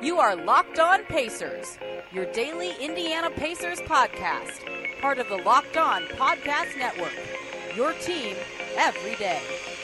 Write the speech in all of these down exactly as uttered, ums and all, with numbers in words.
You are Locked On Pacers, your daily Indiana Pacers podcast, part of the Locked On Podcast Network, your team every day.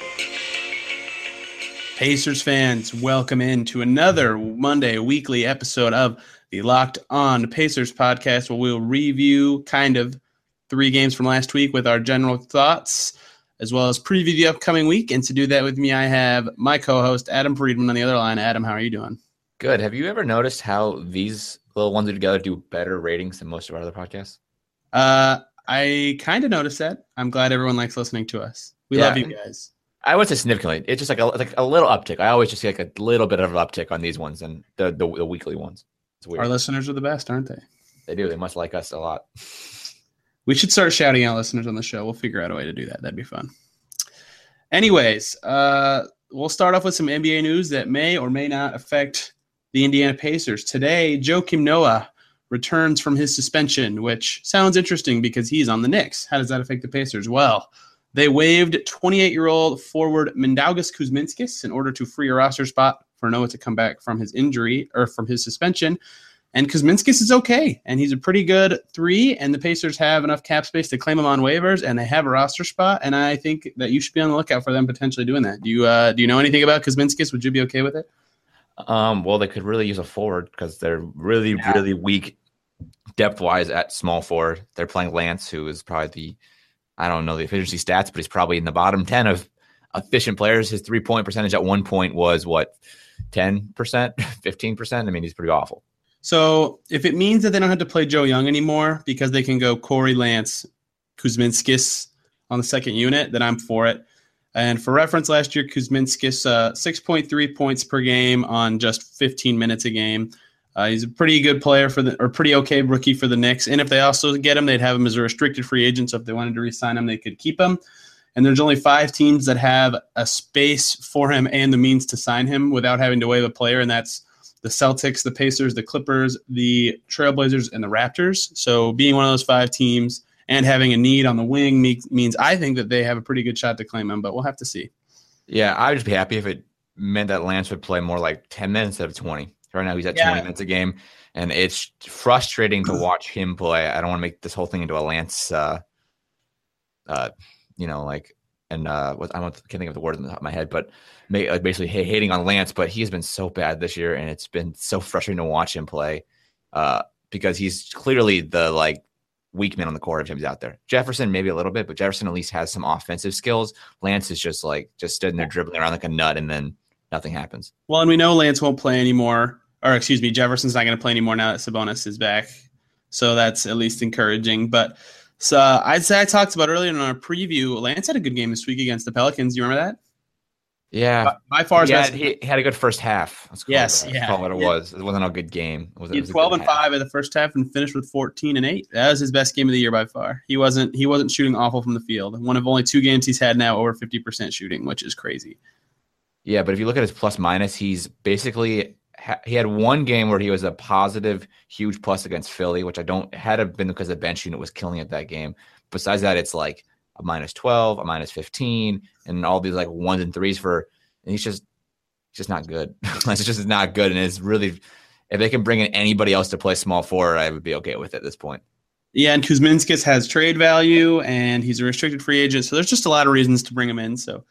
Pacers fans, welcome in to another Monday weekly episode of the Locked On Pacers podcast, where we'll review kind of three games from last week with our general thoughts, as well as preview the upcoming week. And to do that with me, I have my co-host, Adam Friedman, on the other line. Adam, how are you doing? Good. Have you ever noticed how these little ones together do better ratings than most of our other podcasts? Uh, I kind of noticed that. I'm glad everyone likes listening to us. We Yeah. love you guys. I would say significantly. It's just like a, like a little uptick. I always just see like a little bit of an uptick on these ones than the, the, the weekly ones. It's weird. Our listeners are the best, aren't they? They do. They must like us a lot. We should start shouting out listeners on the show. We'll figure out a way to do that. That'd be fun. Anyways, uh, we'll start off with some N B A news that may or may not affect the Indiana Pacers. Today, Joakim Noah returns from his suspension, which sounds interesting because he's on the Knicks. How does that affect the Pacers? Well, they waived twenty-eight-year-old forward Mindaugas Kuzminskis in order to free a roster spot for Noah to come back from his injury or from his suspension. And Kuzminskis is okay, and he's a pretty good three, and the Pacers have enough cap space to claim him on waivers, and they have a roster spot, and I think that you should be on the lookout for them potentially doing that. Do you uh, do you know anything about Kuzminskis? Would you be okay with it? Um, well, they could really use a forward because they're really, Yeah. really weak depth-wise at small forward. They're playing Lance, who is probably the, I don't know the efficiency stats, but he's probably in the bottom ten of efficient players. His three-point percentage at one point was, what, ten percent, fifteen percent? I mean, he's pretty awful. So if it means that they don't have to play Joe Young anymore because they can go Corey, Lance, Kuzminskis on the second unit, then I'm for it. And for reference, last year, Kuzminskis, uh, six point three points per game on just fifteen minutes a game. Uh, he's a pretty good player for the, or pretty okay rookie for the Knicks. And if they also get him, they'd have him as a restricted free agent. So if they wanted to re-sign him, they could keep him. And there's only five teams that have a space for him and the means to sign him without having to waive a player. And that's the Celtics, the Pacers, the Clippers, the Trailblazers, and the Raptors. So being one of those five teams and having a need on the wing me- means I think that they have a pretty good shot to claim him, but we'll have to see. Yeah, I would just be happy if it meant that Lance would play more like ten minutes instead of twenty. Right now he's at Yeah. twenty minutes a game, and it's frustrating to watch him play. I don't want to make this whole thing into a Lance, uh, uh, you know, like, and uh, what I don't can't think of the word in the top of my head, but may, like basically hating on Lance. But he has been so bad this year, and it's been so frustrating to watch him play uh, because he's clearly the like weak man on the court if he's out there. Jefferson maybe a little bit, but Jefferson at least has some offensive skills. Lance is just like just sitting there dribbling around like a nut, and then nothing happens. Well, and we know Lance won't play anymore, or excuse me, Jefferson's not going to play anymore now that Sabonis is back. So that's at least encouraging. But so uh, I'd say I talked about earlier in our preview, Lance had a good game this week against the Pelicans. Do you remember that? Yeah. By, by far his Yeah, best. he, he had a good first half. Let's call Yes, it, yeah, call it what it yeah. was. It wasn't a good game. It was, He it had was a twelve good and half. five in the first half and finished with fourteen and eight. That was his best game of the year by far. He wasn't he wasn't shooting awful from the field. One of only two games he's had now over fifty percent shooting, which is crazy. Yeah, but if you look at his plus minus, he's basically ha- he had one game where he was a positive, huge plus against Philly, which I don't had to have been because the bench unit was killing it that game. Besides that, it's like a minus twelve, a minus fifteen, and all these like ones and threes for. And he's just just not good. It's just not good, and it's really if they can bring in anybody else to play small forward, I would be okay with it at this point. Yeah, and Kuzminskis has trade value, and he's a restricted free agent, so there's just a lot of reasons to bring him in. So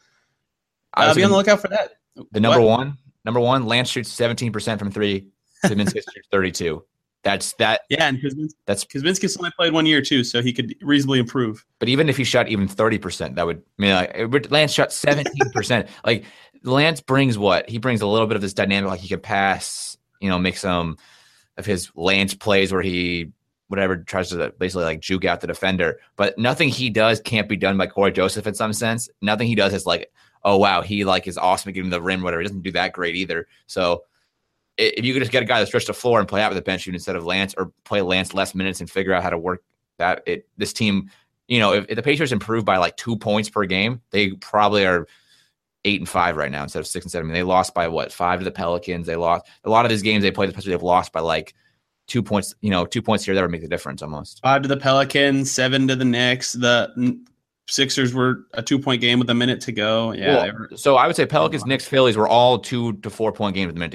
I I'll was be on the thinking- lookout for that. The number What? one, number one, Lance shoots seventeen percent from three. Kuzminskis shoots thirty-two. That's that. Yeah, and Kuzminskis, That's. Kuzminskis only played one year too, so he could reasonably improve. But even if he shot even thirty percent, that would I mean like it would- Lance shot seventeen percent. Like Lance brings what he brings a little bit of this dynamic. Like he can pass, you know, make some of his Lance plays where he whatever tries to basically like juke out the defender. But nothing he does can't be done by Corey Joseph in some sense. Nothing he does is like, oh wow, he like is awesome at getting the rim, whatever. He doesn't do that great either. So i- if you could just get a guy to stretch the floor and play out with the bench unit instead of Lance, or play Lance less minutes and figure out how to work that, it this team, you know, if, if the Pacers improve by like two points per game, they probably are eight and five right now instead of six and seven. I mean, they lost by what, five to the Pelicans. They lost a lot of these games they played, especially they've lost by like two points, you know, two points here that would make the difference almost. Five to the Pelicans, seven to the Knicks. The Sixers were a two-point game with a minute to go. Yeah. Well, they were, so I would say Pelicans, Knicks, Phillies were all two to four point games with a minute to go.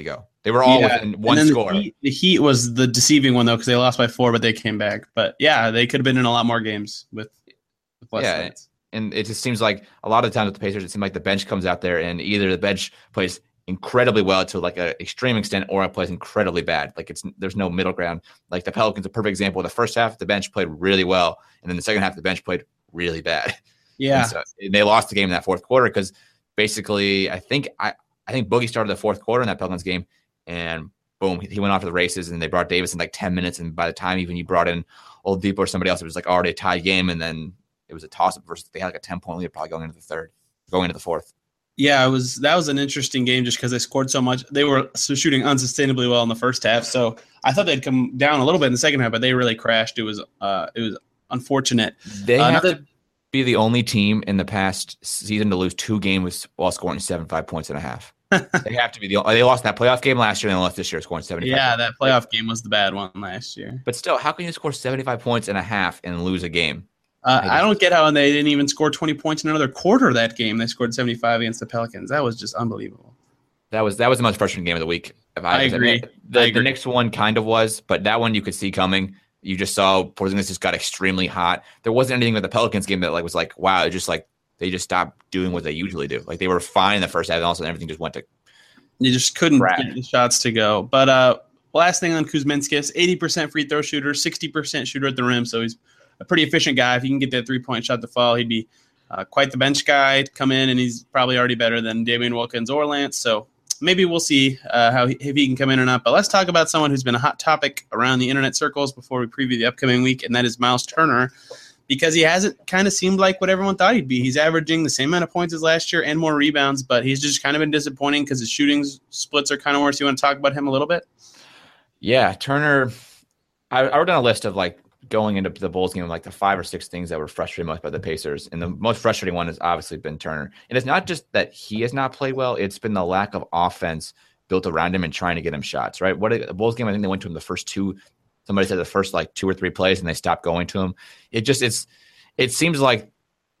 They were all Yeah, within one and then score. The Heat, the Heat was the deceiving one though because they lost by four, but they came back. But yeah, they could have been in a lot more games with, with less Yeah, stats. and it just seems like a lot of the times with the Pacers, it seems like the bench comes out there and either the bench plays incredibly well to like an extreme extent, or it plays incredibly bad. Like it's there's no middle ground. Like the Pelicans, a perfect example. The first half, the bench played really well, and then the second half, the bench played really bad. Yeah, and so and they lost the game in that fourth quarter because basically, I think I I think Boogie started the fourth quarter in that Pelicans game, and boom, he went off to the races, and they brought Davis in like ten minutes, and by the time even you brought in Oladipo or somebody else, it was like already a tie game, and then it was a toss-up versus they had like a ten-point lead probably going into the third, going into the fourth. Yeah, it was that was an interesting game just because they scored so much. They were shooting unsustainably well in the first half, so I thought they'd come down a little bit in the second half, but they really crashed. It was uh, it was unfortunate. They uh, have not- to be the only team in the past season to lose two games while scoring seventy-five points and a half. They have to be the. They lost that playoff game last year, and they lost this year scoring seventy-five. Yeah, points. that playoff game was the bad one last year. But still, how can you score seventy-five points and a half and lose a game? Uh, I don't get how they didn't even score twenty points in another quarter of that game. They scored seventy-five against the Pelicans. That was just unbelievable. That was that was the most frustrating game of the week. If I, I agree. I mean, the, I agree. the Knicks one kind of was, but that one you could see coming. You just saw Porzingis just got extremely hot. There wasn't anything with the Pelicans game that like was like, wow, it just like they just stopped doing what they usually do. Like they were fine in the first half, and also everything just went to. You just couldn't Crap. get the shots to go. But uh, last thing on Kuzminskis, eighty percent free throw shooter, sixty percent shooter at the rim. So he's a pretty efficient guy. If he can get that three-point shot to fall, he'd be uh, quite the bench guy to come in, and he's probably already better than Damian Wilkins or Lance. So maybe we'll see uh, how he, if he can come in or not. But let's talk about someone who's been a hot topic around the internet circles before we preview the upcoming week, and that is Miles Turner, because he hasn't kind of seemed like what everyone thought he'd be. He's averaging the same amount of points as last year and more rebounds, but he's just kind of been disappointing because his shooting splits are kind of worse. You want to talk about him a little bit? Yeah, Turner. I, I wrote down a list of like going into the Bulls game, like the five or six things that were frustrating most by the Pacers, and the most frustrating one has obviously been Turner. And it's not just that he has not played well; it's been the lack of offense built around him and trying to get him shots. Right? What the Bulls game? I think they went to him the first two. Somebody said the first like two or three plays, and they stopped going to him. It just it's it seems like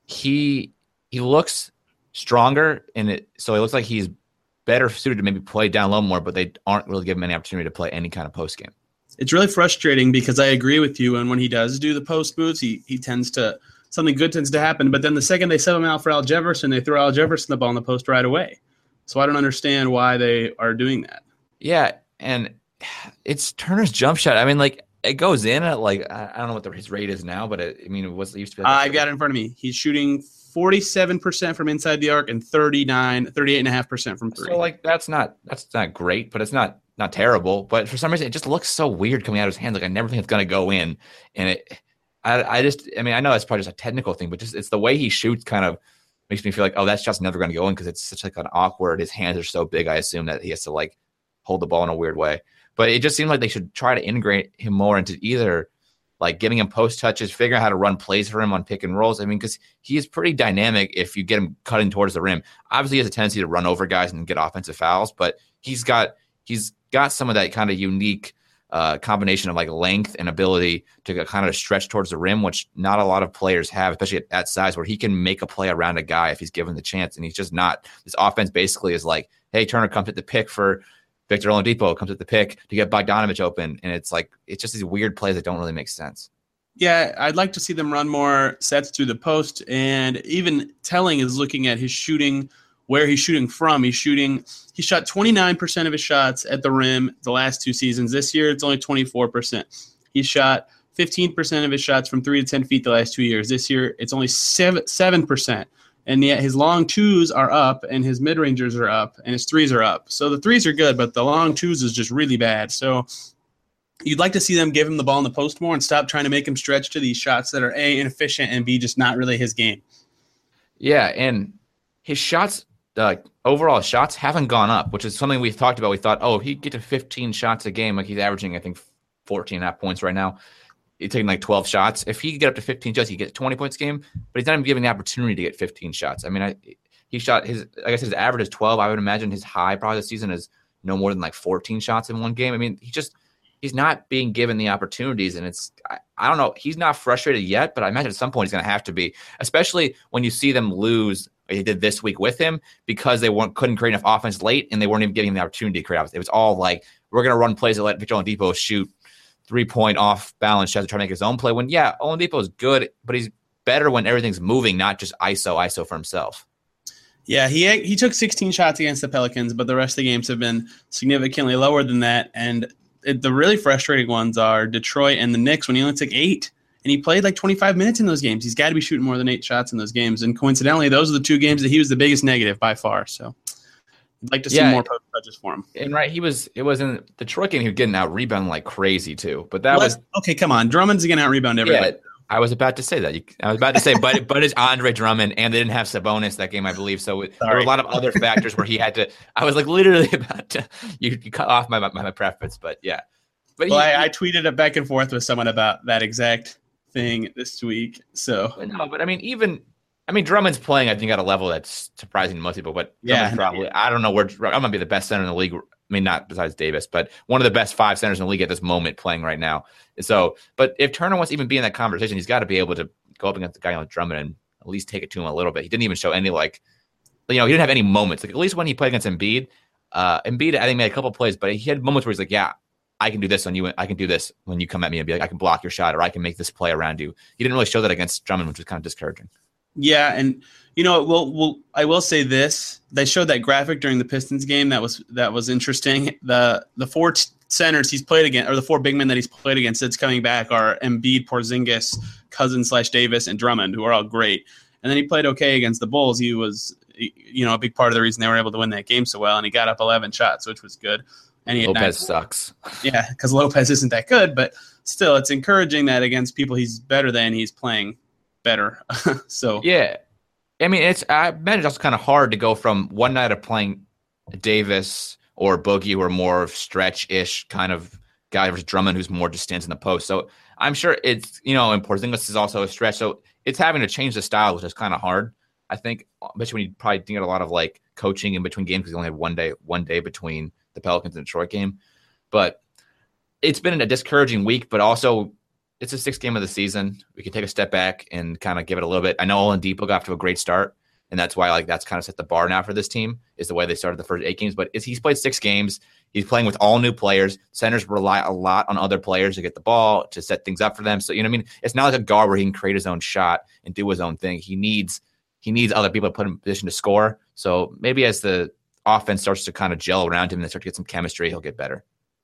he he looks stronger, and it so it looks like he's better suited to maybe play down low more, but they aren't really giving him any opportunity to play any kind of post game. It's really frustrating because I agree with you. And when he does do the post moves, he he tends to something good tends to happen. But then the second they sub him out for Al Jefferson, they throw Al Jefferson the ball in the post right away. So I don't understand why they are doing that. Yeah, and it's Turner's jump shot. I mean, like it goes in at like I don't know what the, his rate is now, but it, I mean, it was it used to be. Like I've got it in front of me. He's shooting forty-seven percent from inside the arc and thirty-nine, thirty-eight point five percent from three. So like that's not that's not great, but it's not not terrible. But for some reason, it just looks so weird coming out of his hands. Like I never think it's gonna go in, and it. I I just I mean I know that's probably just a technical thing, but just it's the way he shoots kind of makes me feel like oh that shot's never gonna go in because it's such like an awkward. His hands are so big. I assume that he has to like hold the ball in a weird way. But it just seems like they should try to integrate him more into either like giving him post touches, figuring out how to run plays for him on pick and rolls. I mean, because he is pretty dynamic if you get him cutting towards the rim. Obviously, he has a tendency to run over guys and get offensive fouls, but he's got he's got some of that kind of unique uh, combination of like length and ability to kind of stretch towards the rim, which not a lot of players have, especially at that size, where he can make a play around a guy if he's given the chance. And he's just not. This offense basically is like, hey, Turner comes at the pick for Victor Oladipo, comes at the pick to get Bogdanovich open. And it's like, it's just these weird plays that don't really make sense. Yeah, I'd like to see them run more sets through the post. And even telling is looking at his shooting, where he's shooting from. He's shooting, he shot twenty-nine percent of his shots at the rim the last two seasons. This year, it's only twenty-four percent. He shot fifteen percent of his shots from three to ten feet the last two years. This year, it's only seven, seven percent. And yet his long twos are up and his mid-rangers are up and his threes are up. So the threes are good, but the long twos is just really bad. So you'd like to see them give him the ball in the post more and stop trying to make him stretch to these shots that are A, inefficient, and B, just not really his game. Yeah, and his shots, uh, overall shots haven't gone up, which is something we've talked about. We thought, oh, if he'd get to fifteen shots a game, like he's averaging, I think, fourteen and a half points right now. He's taking like twelve shots. If he could get up to fifteen shots, he gets twenty points a game, but he's not even given the opportunity to get fifteen shots. I mean, I, he shot his, I guess his average is twelve. I would imagine his high probably this season is no more than like fourteen shots in one game. I mean, he just, he's not being given the opportunities. And it's, I, I don't know. He's not frustrated yet, but I imagine at some point he's going to have to be, especially when you see them lose. They did this week with him because they weren't couldn't create enough offense late, and they weren't even getting the opportunity to create offense. It was all like, we're going to run plays that let Victor Oladipo shoot three-point off-balance shots to try to make his own play. When, yeah, Oladipo is good, but he's better when everything's moving, not just I S O, I S O for himself. Yeah, he he took sixteen shots against the Pelicans, but the rest of the games have been significantly lower than that. And it, the really frustrating ones are Detroit and the Knicks when he only took eight. And he played like twenty-five minutes in those games. He's got to be shooting more than eight shots in those games. And coincidentally, those are the two games that he was the biggest negative by far. So I'd like to see yeah, more post touches for him. And right, he was it was in the Detroit game, he was getting out rebounded like crazy too. But that well, was okay, come on. Drummond's gonna out rebound everybody. Yeah, I was about to say that. I was about to say, but but it's Andre Drummond, and they didn't have Sabonis that game, I believe. So it, there were a lot of other factors where he had to. I was like literally about to. You, you cut off my my, my preference, but yeah. But well, he, I, I tweeted it back and forth with someone about that exact thing this week. So no, but I mean, even I mean, Drummond's playing, I think, at a level that's surprising to most people. But yeah, probably yeah. I don't know where I'm gonna be the best center in the league. I mean, not besides Davis, but one of the best five centers in the league at this moment playing right now. So, but if Turner wants to even be in that conversation, he's got to be able to go up against the guy like Drummond and at least take it to him a little bit. He didn't even show any, like, you know, he didn't have any moments. Like, at least when he played against Embiid, uh, Embiid, I think, made a couple plays, but he had moments where he's like, yeah, I can do this on you. I can do this when you come at me and be like, I can block your shot or I can make this play around you. He didn't really show that against Drummond, which was kind of discouraging. Yeah, and you know, we'll, we'll, I will say this: they showed that graphic during the Pistons game. That was that was interesting. The the four t- centers he's played against, or the four big men that he's played against, that's coming back are Embiid, Porzingis, Cousins slash Davis, and Drummond, who are all great. And then he played okay against the Bulls. He was, you know, a big part of the reason they were able to win that game so well. And he got up eleven shots, which was good. And he had Lopez nine- sucks. Yeah, because Lopez isn't that good, but still, it's encouraging that against people he's better than, he's playing better. So yeah, I mean, it's I imagine it's also kind of hard to go from one night of playing Davis or Boogie, who are more stretch-ish kind of guy, versus Drummond, who's more just stands in the post. So I'm sure it's, you know, and Porzingis is also a stretch. So it's having to change the style, which is kind of hard. I think, especially when you probably didn't get a lot of like coaching in between games because you only had one day, one day between the Pelicans and Detroit game. But it's been a discouraging week, but also it's a sixth game of the season. We can take a step back and kind of give it a little bit. I know Oladipo got off to a great start, and that's why like that's kind of set the bar now for this team is the way they started the first eight games. But it's, he's played six games. He's playing with all new players. Centers rely a lot on other players to get the ball, to set things up for them. So, you know what I mean? It's not like a guard where he can create his own shot and do his own thing. He needs he needs other people to put him in position to score. So maybe as the offense starts to kind of gel around him and they start to get some chemistry, he'll get better.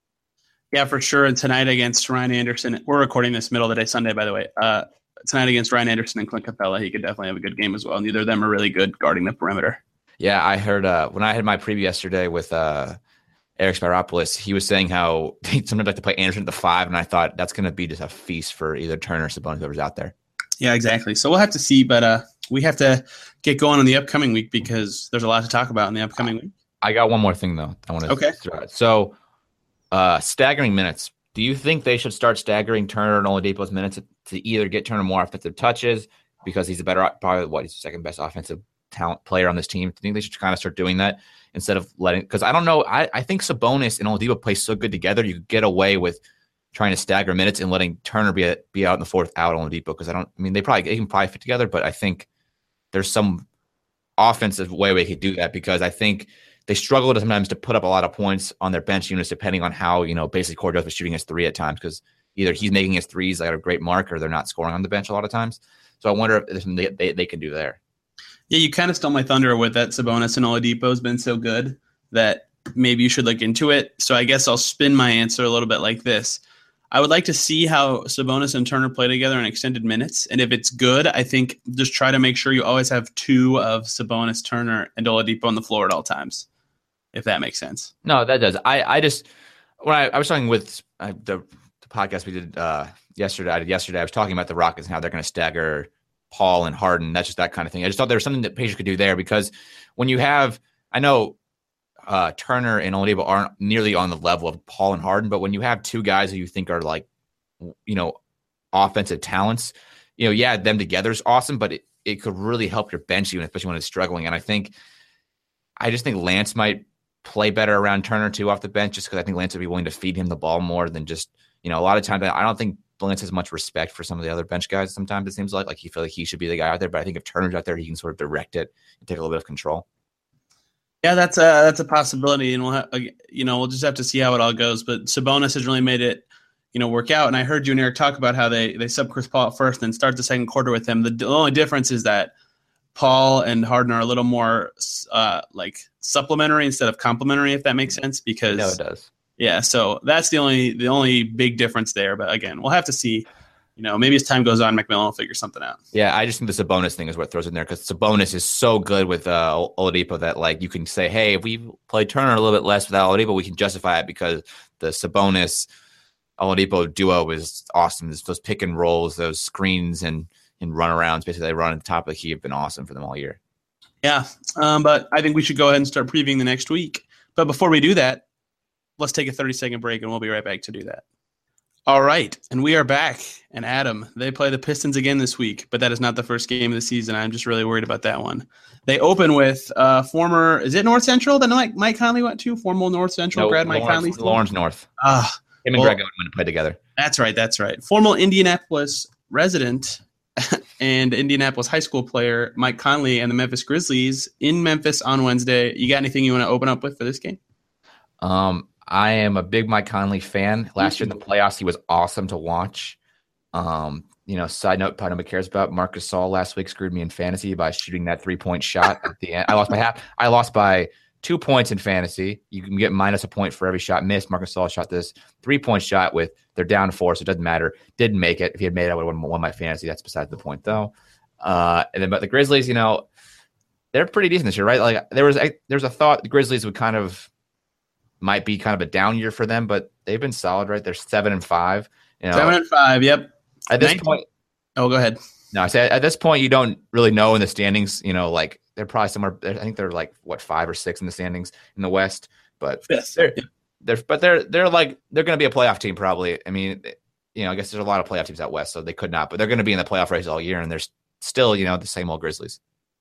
Yeah, for sure. And tonight against Ryan Anderson, we're recording this middle of the day Sunday, by the way. Uh, tonight against Ryan Anderson and Clint Capella, he could definitely have a good game as well. Neither of them are really good guarding the perimeter. Yeah, I heard uh, when I had my preview yesterday with uh, Eric Spiropoulos, he was saying how they sometimes like to play Anderson at the five, and I thought that's going to be just a feast for either Turner or Sabonis, whoever's out there. Yeah, exactly. So we'll have to see, but uh, we have to get going in the upcoming week because there's a lot to talk about in the upcoming week. I got one more thing, though. I want to okay. throw it. So uh, staggering minutes. Do you think they should start staggering Turner and Oladipo's minutes to either get Turner more offensive touches because he's a better, probably what, he's the second best offensive talent player on this team? Do you think they should kind of start doing that instead of letting, because I don't know, I, I think Sabonis and Oladipo play so good together, you could get away with trying to stagger minutes and letting Turner be a, be out in the fourth out on Oladipo, because I don't, I mean, they probably they can probably fit together, but I think there's some offensive way we could do that, because I think they struggle to sometimes to put up a lot of points on their bench units depending on how, you know, basically Corey does with shooting his three at times, because either he's making his threes at a great mark or they're not scoring on the bench a lot of times. So I wonder if there's something they, they, they can do there. Yeah, you kind of stole my thunder with that. Sabonis and Oladipo has been so good that maybe you should look into it. So I guess I'll spin my answer a little bit like this. I would like to see how Sabonis and Turner play together in extended minutes. And if it's good, I think just try to make sure you always have two of Sabonis, Turner, and Oladipo on the floor at all times, if that makes sense. No, that does. I, I just, when I, I was talking with uh, the, the podcast we did uh, yesterday, I did yesterday, I was talking about the Rockets and how they're going to stagger Paul and Harden. That's just that kind of thing. I just thought there was something that Pacers could do there, because when you have, I know uh, Turner and Oladipo aren't nearly on the level of Paul and Harden, but when you have two guys who you think are like, you know, offensive talents, you know, yeah, them together is awesome, but it, it could really help your bench unit, especially when it's struggling. And I think, I just think Lance might play better around Turner too off the bench, just because I think Lance would be willing to feed him the ball more than just, you know, a lot of times I don't think Lance has much respect for some of the other bench guys. Sometimes it seems like like he feels like he should be the guy out there. But I think if Turner's out there, he can sort of direct it and take a little bit of control. Yeah, that's a that's a possibility, and we'll have, you know we'll just have to see how it all goes. But Sabonis has really made it you know work out. And I heard you and Eric talk about how they they sub Chris Paul at first and start the second quarter with him. The, the only difference is that Paul and Harden are a little more uh, like supplementary instead of complementary, if that makes sense. Because no, it does. Yeah, so that's the only the only big difference there. But again, we'll have to see. You know, maybe as time goes on, McMillan will figure something out. Yeah, I just think the Sabonis thing is what throws in there because Sabonis is so good with uh, Oladipo that like you can say, hey, if we play Turner a little bit less without Oladipo, we can justify it because the Sabonis Oladipo duo is awesome. There's those pick and rolls, those screens and and runarounds, basically they run at the top of the key have been awesome for them all year. Yeah, um, but I think we should go ahead and start previewing the next week. But before we do that, let's take a thirty-second break, and we'll be right back to do that. All right, and we are back. And Adam, they play the Pistons again this week, but that is not the first game of the season. I'm just really worried about that one. They open with uh, former, is it North Central that Mike, Mike Conley went to? Former North Central no, grad Mike Lawrence, Conley? Lawrence North. Uh, Him and well, Greg Oden play together. That's right, that's right. Former Indianapolis resident and Indianapolis high school player Mike Conley and the Memphis Grizzlies in Memphis on Wednesday. You got anything you want to open up with for this game? Um. I am a big Mike Conley fan. Last year in the playoffs, he was awesome to watch. Um, you know, side note, probably nobody cares about. Marc Gasol last week screwed me in fantasy by shooting that three-point shot at the end. I lost by half. I lost by two points in fantasy. You can get minus a point for every shot missed. Marc Gasol shot this three-point shot with they're down four, so it doesn't matter. Didn't make it. If he had made it, I would have won my fantasy. That's beside the point, though. Uh, and then, but the Grizzlies, you know, they're pretty decent this year, right? Like there was, a, there was a thought the Grizzlies would kind of. Might be kind of a down year for them, but they've been solid, right? They're seven and five. You know, seven and five. Yep. At this nineteen point, oh, go ahead. No, I say at this point you don't really know in the standings. You know, like they're probably somewhere. I think they're like what five or six in the standings in the West, but Fifth. they're, they're but they're they're like they're going to be a playoff team probably. I mean, you know, I guess there's a lot of playoff teams out West, so they could not, but they're going to be in the playoff race all year, and they're still you know the same old Grizzlies.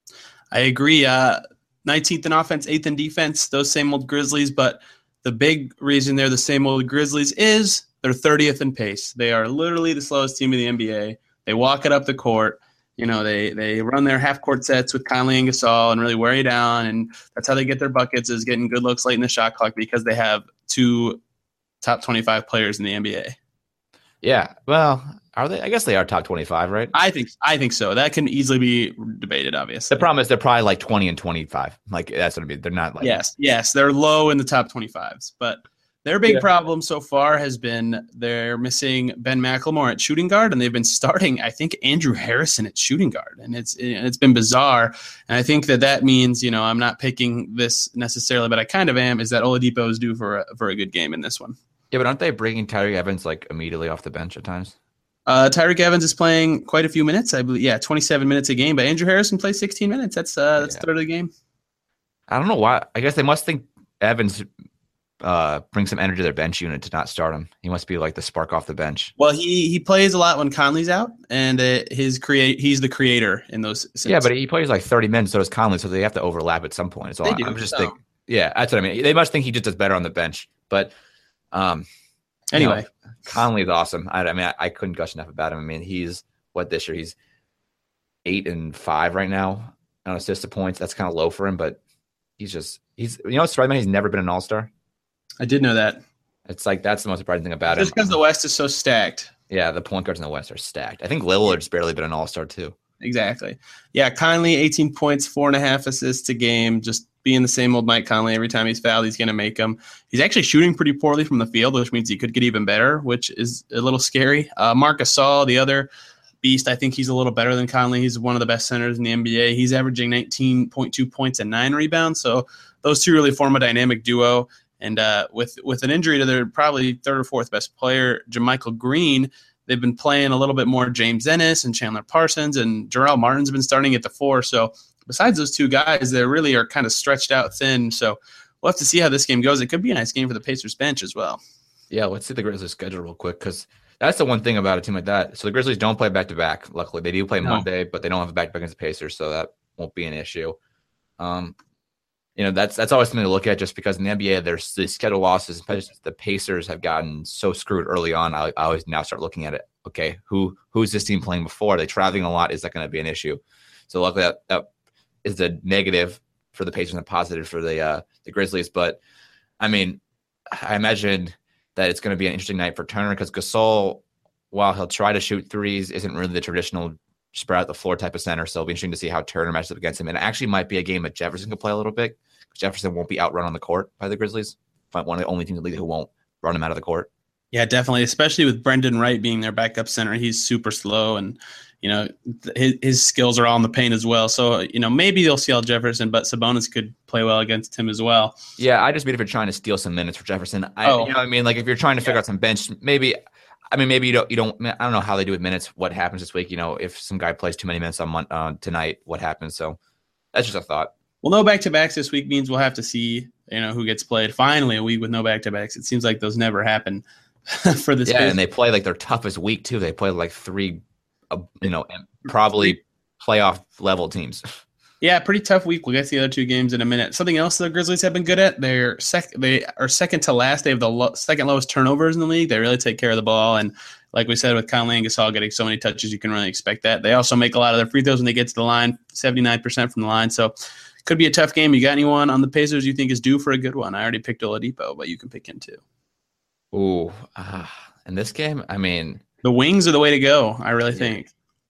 I agree. Uh, nineteenth in offense, eighth in defense. Those same old Grizzlies, but. The big reason they're the same old Grizzlies is they're thirtieth in pace. They are literally the slowest team in the N B A. They walk it up the court. You know, they they run their half-court sets with Conley and Gasol and really wear you down, and that's how they get their buckets is getting good looks late in the shot clock because they have two top twenty-five players in the N B A. Yeah, well, are they? I guess they are top twenty-five, right? I think I think so. That can easily be debated, obviously. The problem is they're probably like twenty and twenty-five. Like that's what I mean. They're not like yes, yes, they're low in the top twenty-fives. But their big yeah. problem so far has been they're missing Ben McLemore at shooting guard, and they've been starting, I think, Andrew Harrison at shooting guard, and it's it's been bizarre. And I think that that means, you know, I'm not picking this necessarily, but I kind of am. Is that Oladipo is due for a, for a good game in this one? Yeah, but aren't they bringing Tyreke Evans like immediately off the bench at times? Uh, Tyreke Evans is playing quite a few minutes, I believe. Yeah, twenty-seven minutes a game. But Andrew Harrison plays sixteen minutes. That's uh, that's yeah. third of the game. I don't know why. I guess they must think Evans uh, brings some energy to their bench unit to not start him. He must be like the spark off the bench. Well, he he plays a lot when Conley's out, and uh, his create he's the creator in those. Sense. Yeah, but he plays like thirty minutes. So does Conley, so they have to overlap at some point. So they I, do, I'm just so. thinking. Yeah, that's what I mean. They must think he just does better on the bench, but. Um, Anyway, you know, Conley is awesome. I, I mean, I, I couldn't gush enough about him. I mean, he's what this year? He's eight and five right now on assists to points. That's kind of low for him, but he's just he's you know what's surprising? He's never been an all-star. I did know that. It's like that's the most surprising thing about just him. Just because the West is so stacked. Yeah, the point guards in the West are stacked. I think Lillard's barely been an all-star too. Exactly. Yeah, Conley, eighteen points, four and a half assists a game, just being the same old Mike Conley. Every time he's fouled, he's going to make them. He's actually shooting pretty poorly from the field, which means he could get even better, which is a little scary. Uh, Marc Gasol, the other beast, I think he's a little better than Conley. He's one of the best centers in the N B A. He's averaging nineteen point two points and nine rebounds. So those two really form a dynamic duo. And uh, with, with an injury to their probably third or fourth best player, JaMychal Green, they've been playing a little bit more James Ennis and Chandler Parsons, and Jarrell Martin's been starting at the four. So besides those two guys, they really are kind of stretched out thin. So we'll have to see how this game goes. It could be a nice game for the Pacers bench as well. Yeah, let's see the Grizzlies schedule real quick because that's the one thing about a team like that. So the Grizzlies don't play back-to-back. Luckily, they do play no. Monday, but they don't have a back-to-back against the Pacers, so that won't be an issue. Um, you know, that's that's always something to look at, just because in the N B A, there's the schedule losses. The Pacers have gotten so screwed early on. I, I always now start looking at it. Okay, who who's this team playing before? Are they traveling a lot? Is that going to be an issue? So luckily, that, that is a negative for the Pacers and a positive for the uh, the Grizzlies. But I mean, I imagine that it's going to be an interesting night for Turner, because Gasol, while he'll try to shoot threes, isn't really the traditional spread out the floor type of center. So it'll be interesting to see how Turner matches up against him. And it actually might be a game that Jefferson can play a little bit, because Jefferson won't be outrun on the court by the Grizzlies. One of the only teams in the league who won't run him out of the court. Yeah, definitely, especially with Brendan Wright being their backup center. He's super slow, and you know his, his skills are all in the paint as well. So you know maybe they'll see Al Jefferson, but Sabonis could play well against him as well. Yeah, I just mean if you're trying to steal some minutes for Jefferson. I, oh. You know what I mean? Like if you're trying to figure yeah. out some bench, maybe. I mean, maybe you don't. You don't. I don't know how they do with minutes. What happens this week? You know, if some guy plays too many minutes on uh, tonight, what happens? So that's just a thought. Well, no back-to-backs this week means we'll have to see, you know, who gets played. Finally, a week with no back-to-backs. It seems like those never happen. For this, yeah, phase. And they play like their toughest week too. They play like three, uh, you know, probably playoff level teams. Yeah, pretty tough week. We'll get to the other two games in a minute. Something else the Grizzlies have been good at. They're sec. They are second to last. They have the lo- second lowest turnovers in the league. They really take care of the ball, and like we said with Conley and Gasol getting so many touches, you can really expect that. They also make a lot of their free throws when they get to the line, seventy-nine percent from the line. So could be a tough game. You got anyone on the Pacers you think is due for a good one? I already picked Oladipo, but you can pick him too. Ooh, uh, in this game, I mean, the wings are the way to go. I really yeah, think.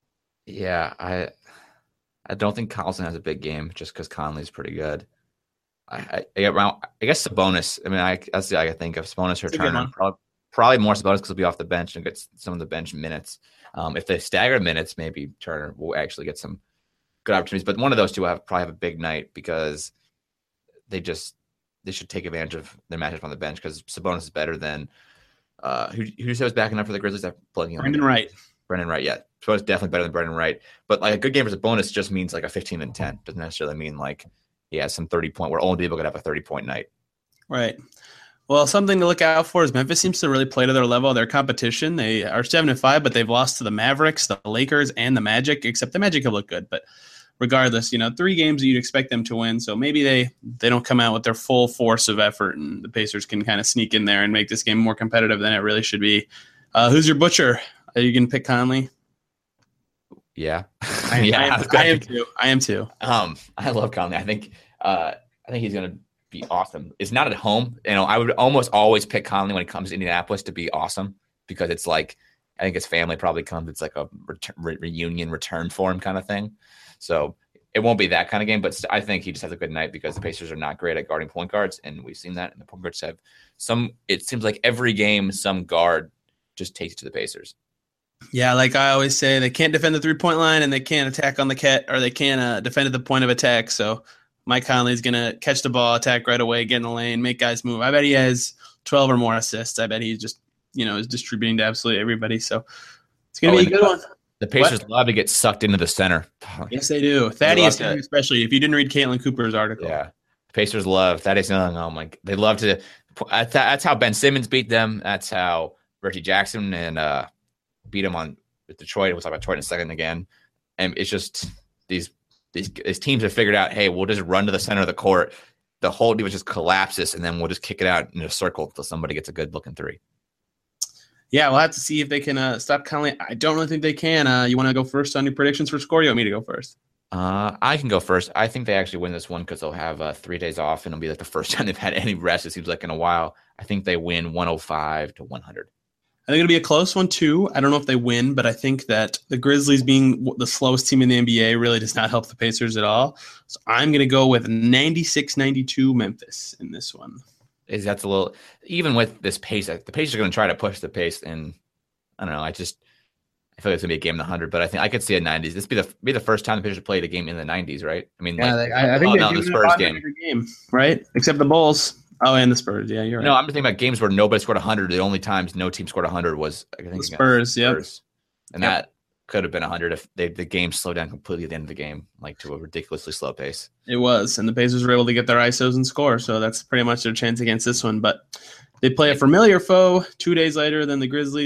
Yeah, I, I don't think Collison has a big game just because Conley's pretty good. I, I, I get around. I guess Sabonis. I mean, I that's the I think of Sabonis or Turner. Probably, probably more Sabonis because he'll be off the bench and get some of the bench minutes. Um, if they stagger minutes, maybe Turner will actually get some good opportunities. But one of those two will have probably have a big night because they just. They should take advantage of their matchup on the bench because Sabonis is better than uh, who who said was backing up for the Grizzlies. I'm blanking on Brendan Wright. Brendan Wright, yeah. Sabonis is definitely better than Brendan Wright. But like a good game for Sabonis just means like a fifteen and ten. Doesn't necessarily mean like he has some thirty point where Oladipo could have a thirty point night. Right. Well, something to look out for is Memphis seems to really play to their level. Their competition, they are seven and five, but they've lost to the Mavericks, the Lakers, and the Magic. Except the Magic have looked good, but. Regardless, you know, three games you'd expect them to win. So maybe they, they don't come out with their full force of effort, and the Pacers can kind of sneak in there and make this game more competitive than it really should be. Uh, who's your butcher? Are you going to pick Conley? Yeah. I, yeah. I, am, I am too. I am too. Um, I love Conley. I think uh, I think he's going to be awesome. It's not at home. You know, I would almost always pick Conley when it comes to Indianapolis to be awesome because it's like, I think his family probably comes. It's like a return, re- reunion return for him kind of thing. So it won't be that kind of game, but I think he just has a good night because the Pacers are not great at guarding point guards, and we've seen that. And the point guards have some. It seems like every game, some guard just takes it to the Pacers. Yeah, like I always say, they can't defend the three-point line, and they can't attack on the cat, or they can't uh, defend at the point of attack. So Mike Conley's gonna catch the ball, attack right away, get in the lane, make guys move. I bet he has twelve or more assists. I bet he's just you know is distributing to absolutely everybody. So it's gonna oh, be a good the, one. The Pacers what? love to get sucked into the center. Yes, they do. Thaddeus Young, especially if you didn't read Caitlin Cooper's article. Yeah, Pacers love Thaddeus Young. Oh my, they love to. That's how Ben Simmons beat them. That's how Reggie Jackson and uh, beat him on with Detroit. We'll talk about Detroit in a second again. And it's just these these these teams have figured out, hey, we'll just run to the center of the court. The whole defense just collapses, and then we'll just kick it out in a circle until somebody gets a good looking three. Yeah, we'll have to see if they can uh, stop Conley. I don't really think they can. Uh, you want to go first on your predictions for score? You want me to go first? Uh, I can go first. I think they actually win this one because they'll have uh, three days off, and it'll be like the first time they've had any rest, it seems like, in a while. I think they win one oh five to one hundred. I think it'll be a close one, too. I don't know if they win, but I think that the Grizzlies being the slowest team in the N B A really does not help the Pacers at all. So I'm going to go with ninety-six ninety-two Memphis in this one. Is that's a little even with this pace, the Pacers are going to try to push the pace, and I don't know. I just I feel like it's going to be a game in the hundred, but I think I could see a nineties. This be the be the first time the Pacers played a game in the nineties, right? I mean, yeah, like, I, I think oh, no, the Spurs game. game, right? Except the Bulls. Oh, and the Spurs. Yeah, you're right. No, I'm just thinking about games where nobody scored a hundred. The only times no team scored a hundred was I think the Spurs. Yeah, and yep. that could have been a hundred if they, the game slowed down completely at the end of the game, like to a ridiculously slow pace. It was, and the Pacers were able to get their I S Os and score, so that's pretty much their chance against this one. But they play a familiar foe two days later than the Grizzlies.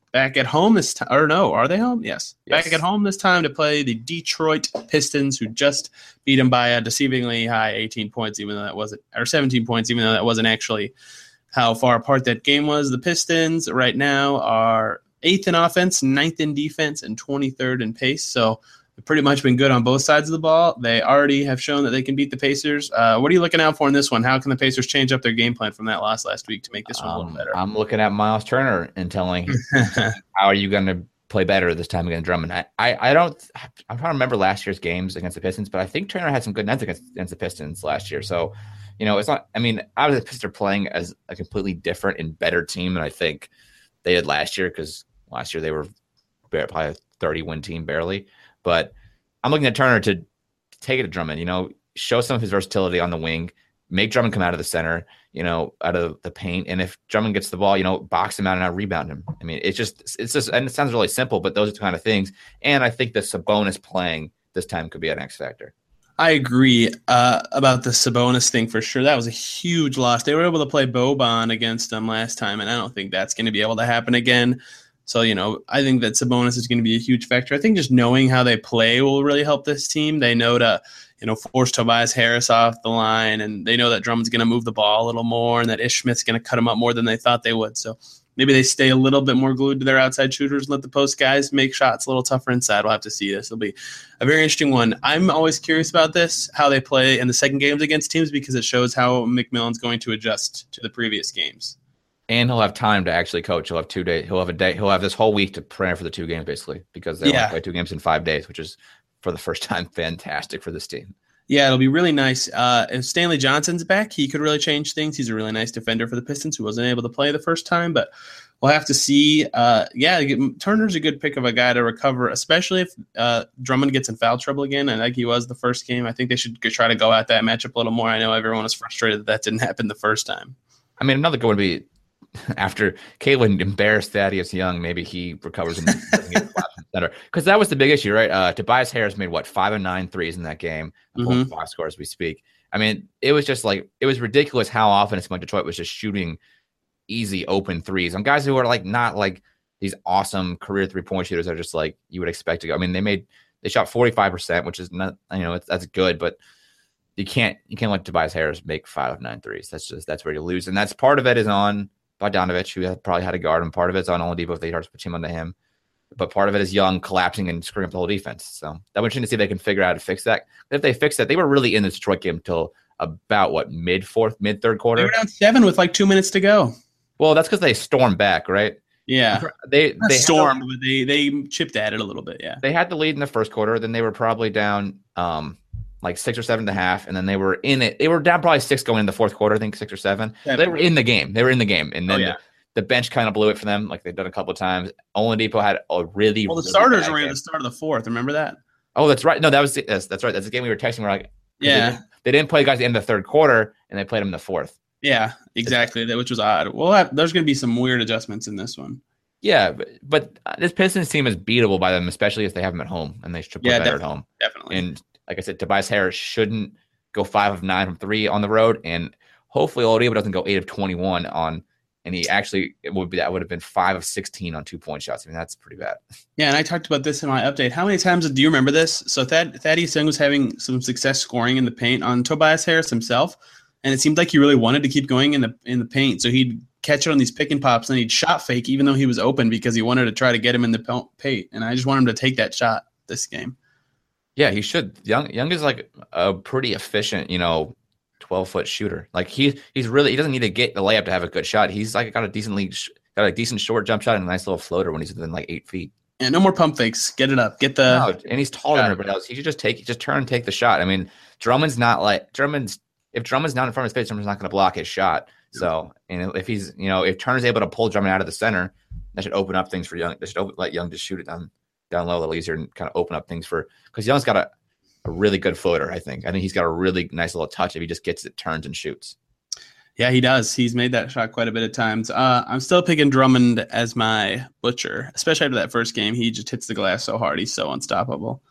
back at home this time. Or no, are they home? Yes. Yes. Back at home this time to play the Detroit Pistons, who just beat them by a deceivingly high eighteen points, even though that wasn't, or seventeen points, even though that wasn't actually how far apart that game was. The Pistons right now are eighth in offense, ninth in defense, and twenty-third in pace. So they've pretty much been good on both sides of the ball. They already have shown that they can beat the Pacers. Uh, what are you looking out for in this one? How can the Pacers change up their game plan from that loss last week to make this one um, a little better? I'm looking at Miles Turner and telling him, how are you going to play better this time against Drummond? I, I, I don't – I'm trying to remember last year's games against the Pistons, but I think Turner had some good nights against, against the Pistons last year. So, you know, it's not – I mean, obviously the Pistons are playing as a completely different and better team than I think they did last year, because last year they were probably a thirty-win team barely. But I'm looking at Turner to take it to Drummond, you know, show some of his versatility on the wing, make Drummond come out of the center, you know, out of the paint. And if Drummond gets the ball, you know, box him out and out rebound him. I mean, it's just, it's just, and it sounds really simple, but those are the kind of things. And I think the Sabonis playing this time could be an X factor. I agree uh, about the Sabonis thing for sure. That was a huge loss. They were able to play Boban against them last time, and I don't think that's going to be able to happen again. So, you know, I think that Sabonis is going to be a huge factor. I think just knowing how they play will really help this team. They know to, you know, force Tobias Harris off the line, and they know that Drummond's going to move the ball a little more and that Ish Smith's going to cut him up more than they thought they would. So maybe they stay a little bit more glued to their outside shooters and let the post guys make shots a little tougher inside. We'll have to see this. It'll be a very interesting one. I'm always curious about this, how they play in the second games against teams, because it shows how McMillan's going to adjust to the previous games. And he'll have time to actually coach. He'll have two days. He'll have a day. He'll have this whole week to prepare for the two games, basically, because they yeah. only play two games in five days, which is, for the first time, fantastic for this team. Yeah, it'll be really nice. Uh, if Stanley Johnson's back, he could really change things. He's a really nice defender for the Pistons who wasn't able to play the first time, but we'll have to see. Uh, yeah, Turner's a good pick of a guy to recover, especially if uh, Drummond gets in foul trouble again, and like he was the first game. I think they should try to go at that matchup a little more. I know everyone was frustrated that that didn't happen the first time. I mean, another good one would be, after Caitlin embarrassed Thaddeus Young, maybe he recovers and doesn't get better. Because that was the big issue, right? Uh, Tobias Harris made, what, five of nine threes in that game. I'm pulling mm-hmm. box score as we speak. I mean, it was just like, it was ridiculous how often it's like Detroit was just shooting easy open threes on guys who are like not like these awesome career three-point shooters that are just like you would expect to go. I mean, they made, they shot forty-five percent, which is not, you know, it's, that's good, but you can't, you can't let Tobias Harris make five of nine threes. That's just, that's where you lose. And that's part of it is on Bogdanovich, who had, probably had a guard, and part of it's on Oladipo if they start to put him onto him. But part of it is Young collapsing and screwing up the whole defense. So that would be interesting to see if they can figure out how to fix that. If they fix that, they were really in the Detroit game until about, what, mid-fourth, mid-third quarter? They were down seven with like two minutes to go. Well, that's because they stormed back, right? Yeah. They Not they stormed, but they, they chipped at it a little bit, yeah. They had the lead in the first quarter. Then they were probably down um, like six or seven and a half, and then they were in it. They were down probably six going in the fourth quarter, I think six or seven. seven. They were in the game. They were in the game. And then oh, yeah. the, The bench kind of blew it for them, like they've done a couple of times. Oladipo had a really well. The really starters were in the start of the fourth. Remember that? Oh, that's right. No, that was that's, that's right. That's the game we were texting. We're like, yeah, they didn't, they didn't play guys at the end of the third quarter, and they played them in the fourth. Yeah, exactly. That which was odd. Well, there's going to be some weird adjustments in this one. Yeah, but, but this Pistons team is beatable by them, especially if they have them at home and they should play yeah, better def- at home. Definitely. And like I said, Tobias Harris shouldn't go five of nine from three on the road, and hopefully Oladipo doesn't go eight of twenty-one on. And he actually, it would be that would have been five of sixteen on two point shots. I mean, that's pretty bad. Yeah, and I talked about this in my update. How many times do you remember this? So Thad, Thaddeus Young was having some success scoring in the paint on Tobias Harris himself, and it seemed like he really wanted to keep going in the in the paint. So he'd catch it on these pick and pops, and he'd shot fake even though he was open because he wanted to try to get him in the paint. And I just want him to take that shot this game. Yeah, he should. Young Young is like a pretty efficient, you know, twelve-foot shooter. Like he he's really he doesn't need to get the layup to have a good shot. He's like got a decently got a decent short jump shot and a nice little floater when he's within like eight feet. Yeah, no more pump fakes. Get it up. Get the no, and he's taller than everybody else. He should just take just turn and take the shot. I mean, Drummond's not like Drummond's if Drummond's not in front of his face, Drummond's not going to block his shot. So, and if he's you know if Turner's able to pull Drummond out of the center, that should open up things for Young. They should open, let Young just shoot it down down low a little easier and kind of open up things for because Young's got a. A really good floater, I think. I think he's got a really nice little touch if he just gets it, turns, and shoots. Yeah, he does. He's made that shot quite a bit of times. Uh, I'm still picking Drummond as my butcher, especially after that first game. He just hits the glass so hard. He's so unstoppable.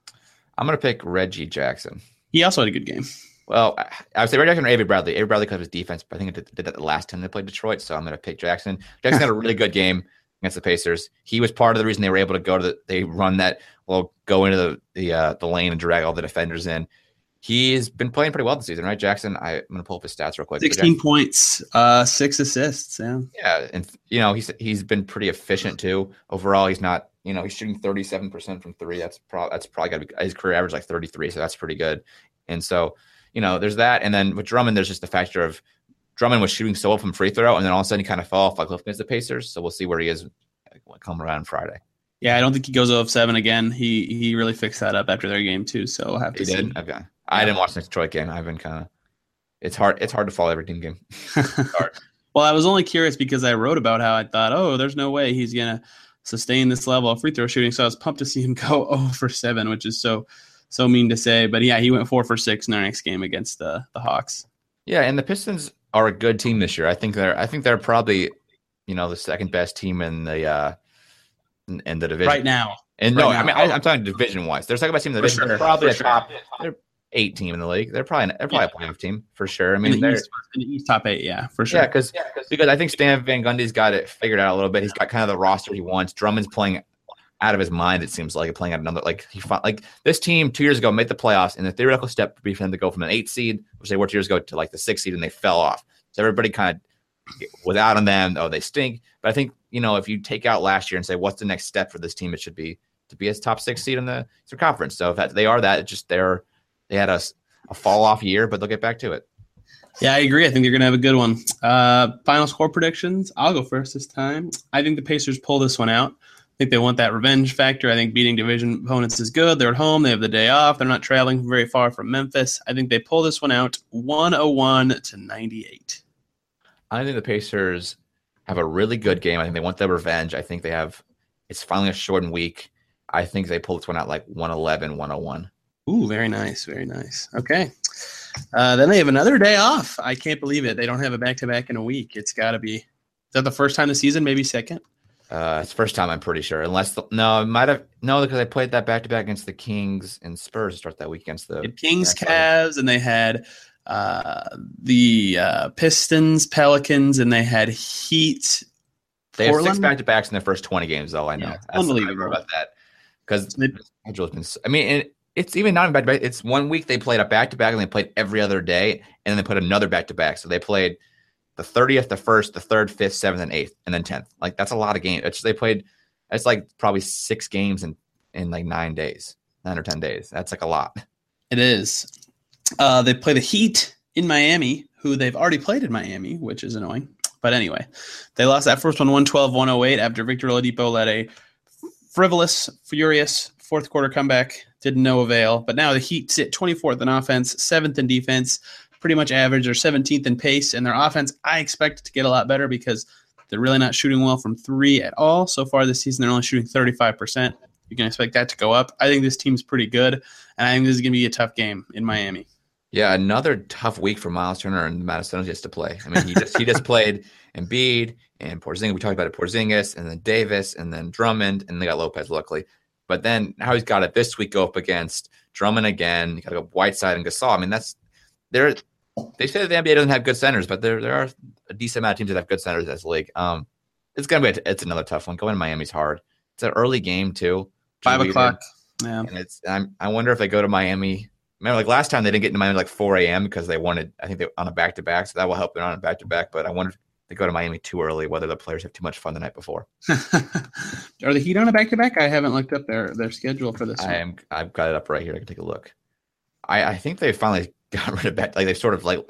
I'm going to pick Reggie Jackson. He also had a good game. Well, I, I would say Reggie Jackson or Avery Bradley. Avery Bradley because of his defense, but I think it did, did that the last time they played Detroit, so I'm going to pick Jackson. Jackson had a really good game. against the Pacers. He was part of the reason they were able to go to the, they run that, well, go into the the, uh, the lane and drag all the defenders in. He's been playing pretty well this season, right, Jackson? I, I'm going to pull up his stats real quick. sixteen points, uh, six assists. Yeah. Yeah. And, you know, he's he's been pretty efficient too. Overall, he's not, you know, he's shooting thirty-seven percent from three. That's, pro- that's probably got to be his career average like thirty-three. So that's pretty good. And so, you know, there's that. And then with Drummond, there's just the factor of Drummond was shooting so well from free throw, and then all of a sudden he kind of fell off like against the Pacers. So we'll see where he is come around Friday. Yeah, I don't think he goes zero of seven again. He he really fixed that up after their game too. So we'll have to he see. Did? Okay. I yeah. didn't watch the Detroit game. I've been kind of it's hard. It's hard to follow every team game. Well, I was only curious because I wrote about how I thought, oh, there's no way he's gonna sustain this level of free throw shooting. So I was pumped to see him go zero for seven, which is so so mean to say. But yeah, he went four for six in their next game against the the Hawks. Yeah, and the Pistons are a good team this year. I think they're I think they're probably, you know, the second best team in the uh in, in the division right now. And right no, now. I mean I, I'm talking division wise. They're second best team in the division. Sure. They're probably a sure. top. They're eight team in the league. They're probably they're probably yeah. a playoff team for sure. I mean, in the, they're East, in the East top eight, yeah, for sure. Yeah, because yeah, because I think Stan Van Gundy's got it figured out a little bit. He's got kind of the roster he wants. Drummond's playing out of his mind. It seems like playing at another like he fought, like this team two years ago made the playoffs, and the theoretical step would be for them to go from an eight seed, which they were two years ago, to like the six seed, and they fell off. So everybody kind of without on them, oh, they stink. But I think, you know, if you take out last year and say what's the next step for this team, it should be to be a top six seed in the Eastern Conference. So if that, they are that, it just they're they had a, a fall off year, but they'll get back to it. Yeah, I agree. I think they're going to have a good one. Uh, final score predictions. I'll go first this time. I think the Pacers pull this one out. I think they want that revenge factor. I think beating division opponents is good. They're at home. They have the day off. They're not traveling very far from Memphis. I think they pull this one out one oh one to ninety-eight. I think the Pacers have a really good game. I think they want their revenge. I think they have – it's finally a shortened week. I think they pull this one out like one eleven, one oh one. Ooh, very nice, very nice. Okay. Uh, then they have another day off. I can't believe it. They don't have a back-to-back in a week. It's got to be – is that the first time this season, maybe second? Uh, it's first time, I'm pretty sure. Unless the, – no, it might have – no, because I played that back-to-back against the Kings and Spurs to start that week against the – Kings, Cavs, and they had uh, the uh, Pistons, Pelicans, and they had Heat. They Portland? have six back-to-backs in their first twenty games, though, I know. Yeah, unbelievable. About that. Because the schedule has been – I mean, it, it's even not back-to-back. It's one week they played a back-to-back, and they played every other day, and then they put another back-to-back. So they played the thirtieth, the first, the third, fifth, seventh, and eighth, and then tenth. Like, that's a lot of games. It's, they played – it's like probably six games in, in like nine days, nine or ten days. That's like a lot. It is. Uh, they play the Heat in Miami, who they've already played in Miami, which is annoying. But anyway, they lost that first one one twelve, one oh eight after Victor Oladipo led a frivolous, furious fourth quarter comeback. Did no avail. But now the Heat sit twenty-fourth in offense, seventh in defense, pretty much average. They're seventeenth in pace. And their offense, I expect to get a lot better because they're really not shooting well from three at all. So far this season, they're only shooting thirty-five percent. You can expect that to go up. I think this team's pretty good. And I think this is going to be a tough game in Miami. Yeah, another tough week for Miles Turner and Madison just to play. I mean, he just he just played Embiid and Porzingis. We talked about it, Porzingis, and then Davis, and then Drummond, and they got Lopez, luckily. But then now he's got it this week go up against Drummond again. You got to go Whiteside and Gasol. I mean, that's they're they say that the N B A doesn't have good centers, but there there are a decent amount of teams that have good centers in this league. Um, it's gonna be a, it's another tough one. Going to Miami's hard. It's an early game too. Five o'clock. Yeah, and it's I'm, I wonder if they go to Miami. Remember, like last time they didn't get into Miami like four a.m. because they wanted, I think they were on a back-to-back, so that will help them on a back-to-back. But I wonder if they go to Miami too early, whether the players have too much fun the night before. Are the Heat on a back-to-back? I haven't looked up their, their schedule for this I one. am. I've got it up right here. I can take a look. I, I think they finally got rid of back. Like they sort of like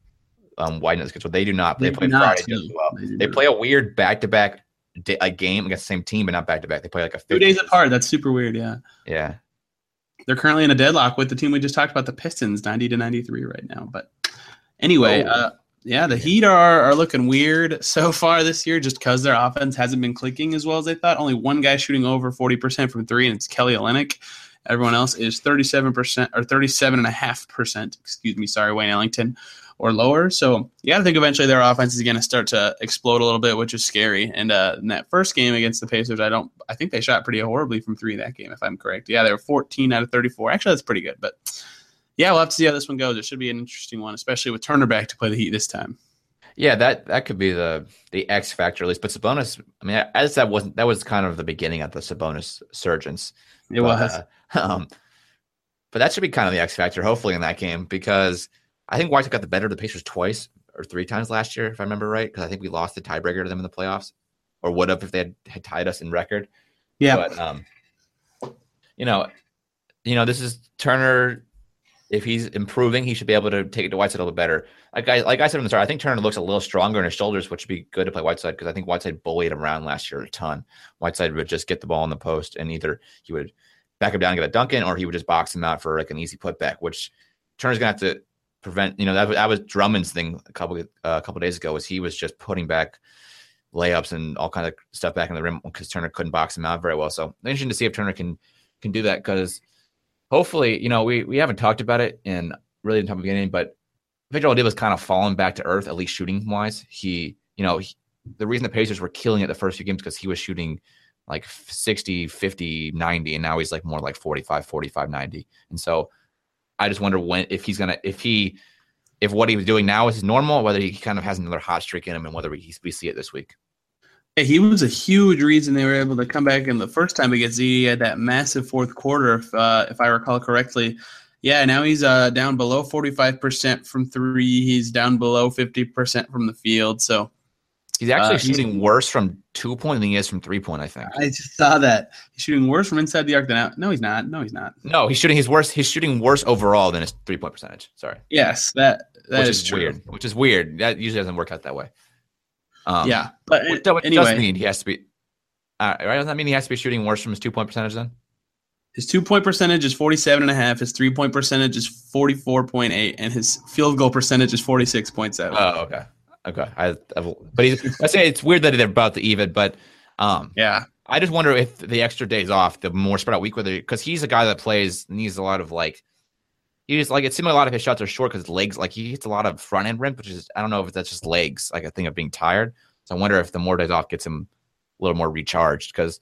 um, widened the schedule. They do not. They, they play Friday just as well. They, they play a weird back-to-back day, a game against the same team, but not back-to-back. They play like a two days apart. That's super weird. Yeah. Yeah. They're currently in a deadlock with the team we just talked about, the Pistons, ninety to ninety-three right now. But anyway, oh. uh, yeah, the Heat are are looking weird so far this year just because their offense hasn't been clicking as well as they thought. Only one guy shooting over forty percent from three, and it's Kelly Olynyk. Everyone else is thirty-seven percent or thirty-seven point five percent, excuse me, sorry, Wayne Ellington, or lower. So you got to think eventually their offense is going to start to explode a little bit, which is scary. And uh, in that first game against the Pacers, I don't, I think they shot pretty horribly from three that game, if I'm correct. Yeah, they were fourteen out of thirty-four. Actually, that's pretty good. But yeah, we'll have to see how this one goes. It should be an interesting one, especially with Turner back to play the Heat this time. Yeah, that that could be the the X factor at least. But Sabonis, I mean, as that wasn't that was kind of the beginning of the Sabonis surgence. It but, was. Uh, um, but that should be kind of the X factor, hopefully, in that game, because I think Whiteside got the better of the Pacers twice or three times last year, if I remember right, because I think we lost the tiebreaker to them in the playoffs, or would have if they had, had tied us in record. Yeah. But um, you know, you know, this is Turner. If he's improving, he should be able to take it to Whiteside a little bit better. Like I like I said from the start, I think Turner looks a little stronger in his shoulders, which would be good to play Whiteside because I think Whiteside bullied him around last year a ton. Whiteside would just get the ball in the post, and either he would back him down and get a dunk in, or he would just box him out for like an easy putback, which Turner's gonna have to prevent. You know, that, that was Drummond's thing a couple uh, a couple days ago, was he was just putting back layups and all kind of stuff back in the rim because Turner couldn't box him out very well. So interesting to see if Turner can can do that, because hopefully, you know, we we haven't talked about it in really in the beginning, but Victor Oladipo's kind of fallen back to earth, at least shooting wise. He, you know, he, the reason the Pacers were killing it the first few games because he was shooting like sixty, fifty, ninety, and now he's like more like forty-five, forty-five, ninety. And so I just wonder when, if he's going to, if he, if what he was doing now is normal, whether he kind of has another hot streak in him and whether we, we see it this week. Yeah, he was a huge reason they were able to come back in the first time against Z. He had that massive fourth quarter, if, uh, if I recall correctly. Yeah, now he's uh, down below forty-five percent from three. He's down below fifty percent from the field. So he's actually uh, shooting he's, worse from two point than he is from three point, I think. I just saw that. He's shooting worse from inside the arc than out. No, he's not. No, he's not. No, he's shooting his worse. He's shooting worse overall than his three point percentage. Sorry. Yes, that that which is, is true. weird. Which is weird. That usually doesn't work out that way. Um, yeah, but which, which anyway, does mean he has to be. Uh, right? Doesn't that mean he has to be shooting worse from his two point percentage then? His two-point percentage is forty-seven and a half. His three-point percentage is forty-four point eight, and his field goal percentage is forty-six point seven. Oh, okay, okay. I, I've, but he's, I say it's weird that they're about to even, but um, yeah, I just wonder if the extra days off, the more spread out week, whether because he's a guy that plays needs a lot of like, he just like it seems like a lot of his shots are short because his legs, like he hits a lot of front end rim, which is I don't know if that's just legs, like a thing of being tired. So I wonder if the more days off gets him a little more recharged because.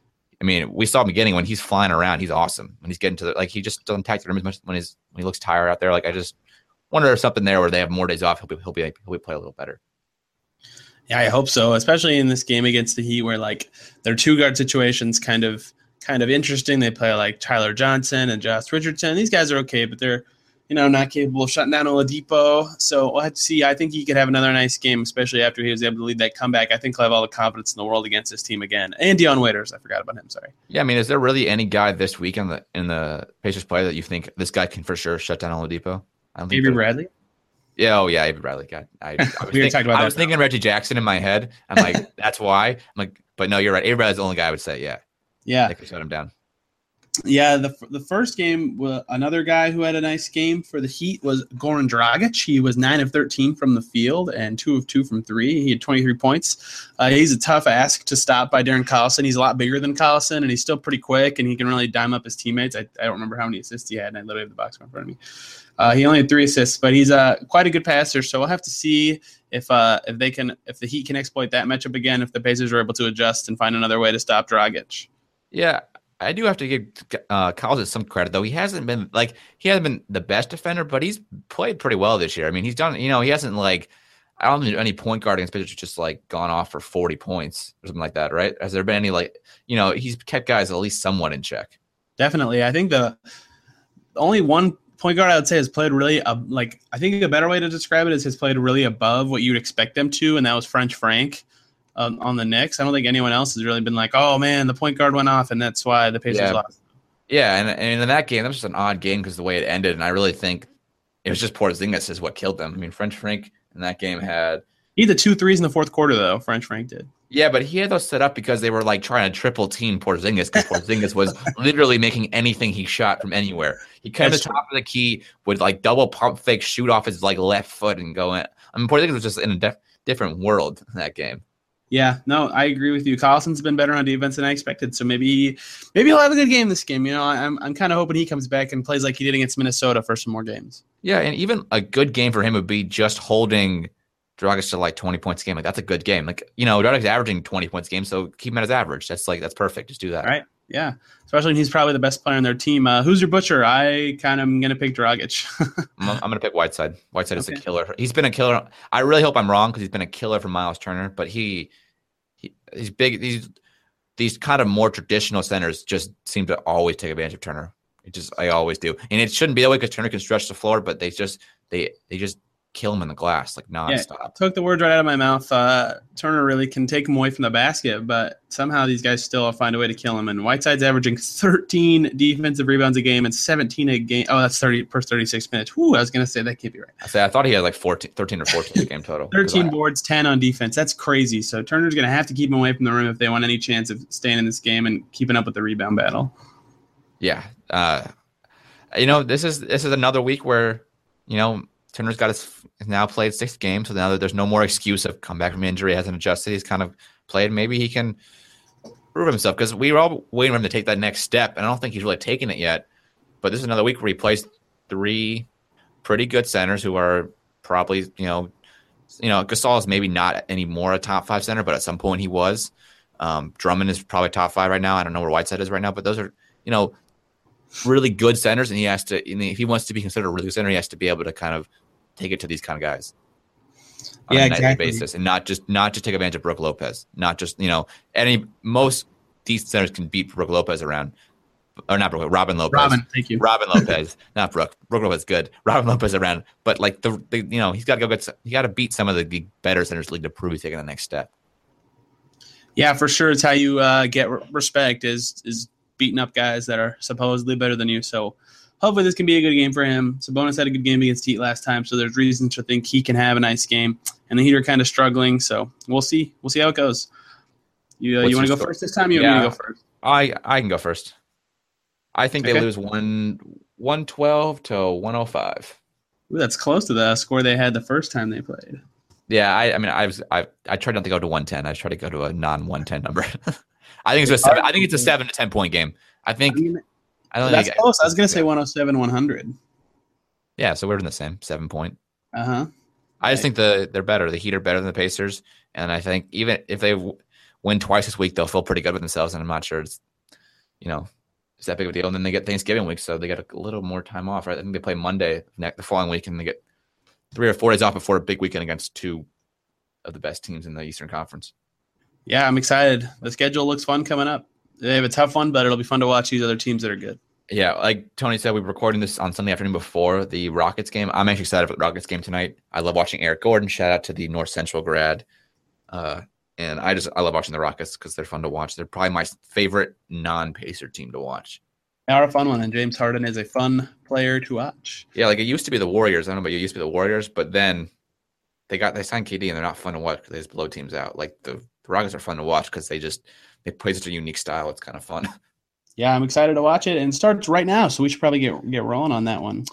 I mean, we saw him beginning when he's flying around. He's awesome when he's getting to the like. He just doesn't attack the rim as much when he's when he looks tired out there. Like I just wonder if something there where they have more days off, he'll be he'll be he'll be play a little better. Yeah, I hope so. Especially in this game against the Heat, where like their two guard situations kind of kind of interesting. They play like Tyler Johnson and Josh Richardson. These guys are okay, but they're you know not capable of shutting down Oladipo. So we'll have to see. I think he could have another nice game, especially after he was able to lead that comeback. I think he'll have all the confidence in the world against this team again. And Dion Waiters, I forgot about him. Sorry. Yeah, I mean, is there really any guy this week in the in the Pacers play that you think this guy can for sure shut down Oladipo? I don't think Avery Bradley. Yeah, oh yeah, Avery Bradley. God, I, I was, we think, about I was thinking Reggie Jackson in my head. I'm like, that's why. I'm like, but no, you're right. Avery Bradley's the only guy I would say. Yeah, yeah, they could shut him down. Yeah, the the first game, uh, another guy who had a nice game for the Heat was Goran Dragic. He was nine of thirteen from the field and two of two from three. He had twenty-three points. Uh, he's a tough ask to stop by Darren Collison. He's a lot bigger than Collison, and he's still pretty quick, and he can really dime up his teammates. I, I don't remember how many assists he had, and I literally have the box score in front of me. Uh, he only had three assists, but he's uh, quite a good passer, so we'll have to see if uh, if they can if the Heat can exploit that matchup again, if the Pacers are able to adjust and find another way to stop Dragic. Yeah. I do have to give uh, Collins some credit, though. He hasn't been like he hasn't been the best defender, but he's played pretty well this year. I mean, he's done, you know, he hasn't like I don't think any point guard against Pacers just like gone off for forty points or something like that, right? Has there been any like, you know, he's kept guys at least somewhat in check? Definitely. I think the only one point guard I would say has played really uh, like I think a better way to describe it is has played really above what you'd expect them to, and that was French Frank. Um, on the Knicks. I don't think anyone else has really been like, oh, man, the point guard went off, and that's why the Pacers yeah. lost. Yeah, and, and in that game, that was just an odd game because the way it ended, and I really think it was just Porzingis is what killed them. I mean, French Frank in that game had – He had the two threes in the fourth quarter, though, French Frank did. Yeah, but he had those set up because they were, like, trying to triple team Porzingis because Porzingis was literally making anything he shot from anywhere. He came to the top of the key, would, like, double pump fake, shoot off his, like, left foot and go in. I mean, Porzingis was just in a def- different world in that game. Yeah, no, I agree with you. Collison's been better on defense than I expected, so maybe maybe he'll have a good game this game. You know, I'm I'm kind of hoping he comes back and plays like he did against Minnesota for some more games. Yeah, and even a good game for him would be just holding Dragic to like twenty points a game. Like that's a good game. Like you know, Dragic's averaging twenty points a game, so keep him at his average. That's like that's perfect. Just do that. All right. Yeah, especially when he's probably the best player on their team. Uh, who's your butcher? I kind of am going to pick Dragic. I'm, I'm going to pick Whiteside. Whiteside is Okay. a killer. He's been a killer. I really hope I'm wrong because he's been a killer for Miles Turner, but he, he he's big. These these kind of more traditional centers just seem to always take advantage of Turner. It just I always do, and it shouldn't be that way because Turner can stretch the floor, but they just they they just kill him in the glass like nonstop. Yeah, took the words right out of my mouth. Uh, Turner really can take him away from the basket, but somehow these guys still find a way to kill him. And Whiteside's averaging thirteen defensive rebounds a game and seventeen a game. Oh, that's thirty per thirty-six minutes. Whew, I was going to say that can't be right. I say I thought he had like fourteen, thirteen or fourteen a game total. thirteen I, boards, ten on defense. That's crazy. So Turner's going to have to keep him away from the rim if they want any chance of staying in this game and keeping up with the rebound battle. Yeah, uh, you know this is this is another week where you know. Turner's got his now played six games, so now that there's no more excuse of come back from injury, hasn't adjusted. He's kind of played. Maybe he can prove himself because we were all waiting for him to take that next step, and I don't think he's really taken it yet. But this is another week where he plays three pretty good centers who are probably, you know, you know, Gasol is maybe not anymore a top five center, but at some point he was. Um, Drummond is probably top five right now. I don't know where Whiteside is right now, but those are, you know, really good centers, and he has to. And if he wants to be considered a really good center, he has to be able to kind of take it to these kind of guys on yeah, a nightly exactly. basis, and not just not just take advantage of Brook Lopez. Not just you know any most decent centers can beat Brook Lopez around, or not Brook, Robin Lopez. Robin, thank you. Robin Lopez, not Brook. Brook Lopez is good. Robin Lopez around, but like the, the you know he's got to go get he got to beat some of the, the better centers in the league to prove he's taking the next step. Yeah, for sure. It's how you uh, get respect is is beating up guys that are supposedly better than you. So hopefully this can be a good game for him. Sabonis had a good game against Heat last time, so there's reasons to think he can have a nice game. And the Heat are kind of struggling, so we'll see. We'll see how it goes. You uh, you want to go story? first this time? You Yeah. want me to go first? I I can go first. I think they Okay. lose one one twelve to one oh five. Ooh, that's close to the score they had the first time they played. Yeah, I, I mean, I was I I tried not to go to one ten. I tried to go to a non one ten number. I think it's a seven. I think it's a seven to ten point game. I think. I mean, I don't that's think. close. I was gonna say one oh seven, one hundred. Yeah, so we're in the same seven point. Uh huh. I just think the they're better. The Heat are better than the Pacers, and I think even if they w- win twice this week, they'll feel pretty good with themselves. And I'm not sure it's, you know, it's that big of a deal. And then they get Thanksgiving week, so they get a little more time off, right? I think they play Monday next the following week, and they get three or four days off before a big weekend against two of the best teams in the Eastern Conference. Yeah, I'm excited. The schedule looks fun coming up. They have a tough one, but it'll be fun to watch these other teams that are good. Yeah, like Tony said, we were recording this on Sunday afternoon before the Rockets game. I'm actually excited for the Rockets game tonight. I love watching Eric Gordon. Shout out to the North Central grad. Uh, and I just I love watching the Rockets because they're fun to watch. They're probably my favorite non-Pacer team to watch. They are a fun one, and James Harden is a fun player to watch. Yeah, like it used to be the Warriors. I don't know about you, it used to be the Warriors, but then they got they signed K D and they're not fun to watch because they just blow teams out. Like the, the Rockets are fun to watch because they just they play such a unique style. It's kind of fun. Yeah, I'm excited to watch it, and it starts right now, so we should probably get get rolling on that one.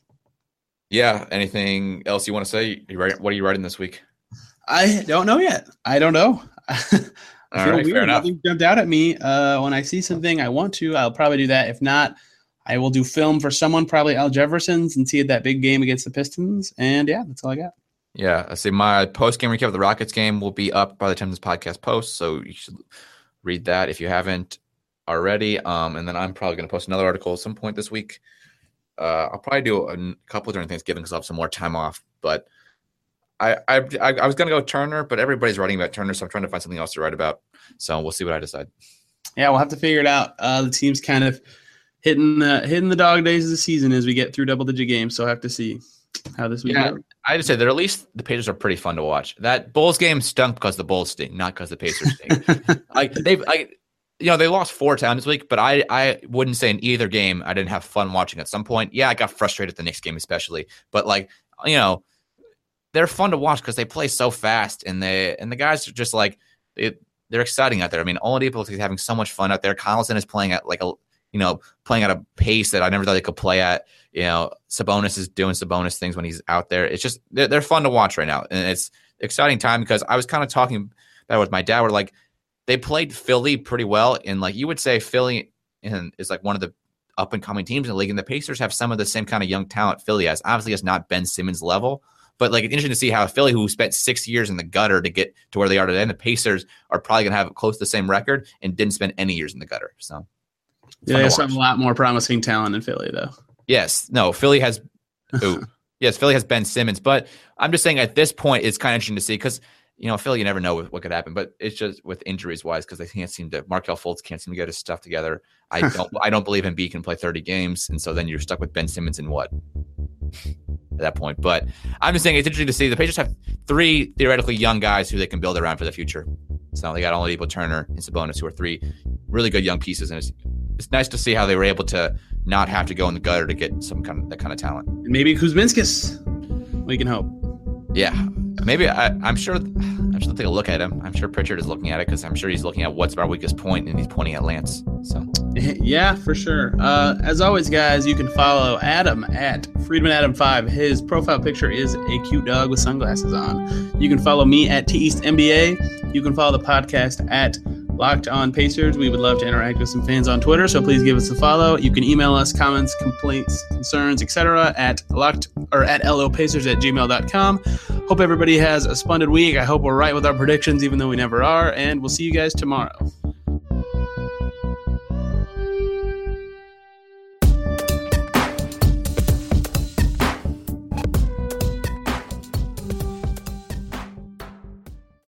Yeah. Anything else you want to say? You write, what are you writing this week? I don't know yet. I don't know. I feel All right, weird. fair enough. Nothing jumped out at me. Uh, when I see something I want to, I'll probably do that. If not, I will do film for someone, probably Al Jefferson's, and see that big game against the Pistons. And yeah, that's all I got. Yeah, I see. My post game recap of the Rockets game will be up by the time this podcast posts, so you should read that if you haven't already. Um, and then I'm probably going to post another article at some point this week. Uh, I'll probably do a couple during Thanksgiving because I'll have some more time off. But I I, I, I was going to go Turner, but everybody's writing about Turner, so I'm trying to find something else to write about. So we'll see what I decide. Yeah, we'll have to figure it out. Uh, the team's kind of hitting the hitting the dog days of the season as we get through double digit games. So I'll have to see how this week Yeah. goes. I just say that at least the Pacers are pretty fun to watch. That Bulls game stunk because the Bulls stink, not because the Pacers stink. like they've, like, you know, they lost four times this week, but I, I wouldn't say in either game I didn't have fun watching at some point. Yeah, I got frustrated the next game especially, but like, you know, they're fun to watch because they play so fast, and they and the guys are just like they, they're exciting out there. I mean, Oladipo is having so much fun out there. Collison is playing at like a you know playing at a pace that I never thought they could play at. You know, Sabonis is doing Sabonis things when he's out there. It's just they're, they're fun to watch right now, and it's an exciting time because I was kind of talking about it with my dad. We're like, they played Philly pretty well, and like you would say, Philly is like one of the up and coming teams in the league, and the Pacers have some of the same kind of young talent Philly has. Obviously, it's not Ben Simmons level, but like it's interesting to see how Philly, who spent six years in the gutter to get to where they are today, and the Pacers are probably going to have close to the same record and didn't spend any years in the gutter. So Yeah, they also have a lot more promising talent in Philly, though. Yes. No, Philly has ooh, yes, Philly has Ben Simmons. But I'm just saying at this point, it's kind of interesting to see because, you know, Philly, you never know what, what could happen. But it's just with injuries wise because they can't seem to – Markelle Fultz can't seem to get his stuff together. I don't I don't believe Embiid can play thirty games. And so then you're stuck with Ben Simmons in what? At that point. But I'm just saying it's interesting to see the Pacers have three theoretically young guys who they can build around for the future. So they got Oladipo, Turner, and Sabonis, who are three really good young pieces. And it's, it's nice to see how they were able to not have to go in the gutter to get some kind of that kind of talent. Maybe Kuzminskis. We can hope. Yeah. Maybe I, I'm sure I'm sure they'll take a look at him. I'm sure Pritchard is looking at it because I'm sure he's looking at what's our weakest point and he's pointing at Lance. So yeah, for sure. Uh, as always, guys, you can follow Adam at Friedman Adam five. His profile picture is a cute dog with sunglasses on. You can follow me at T East N B A. You can follow the podcast at Locked On Pacers. We would love to interact with some fans on Twitter, so please give us a follow. You can email us comments, complaints, concerns, et cetera at locked or at lopacers at gmail dot com. Hope everybody has a splendid week. I hope we're right with our predictions, even though we never are, and we'll see you guys tomorrow.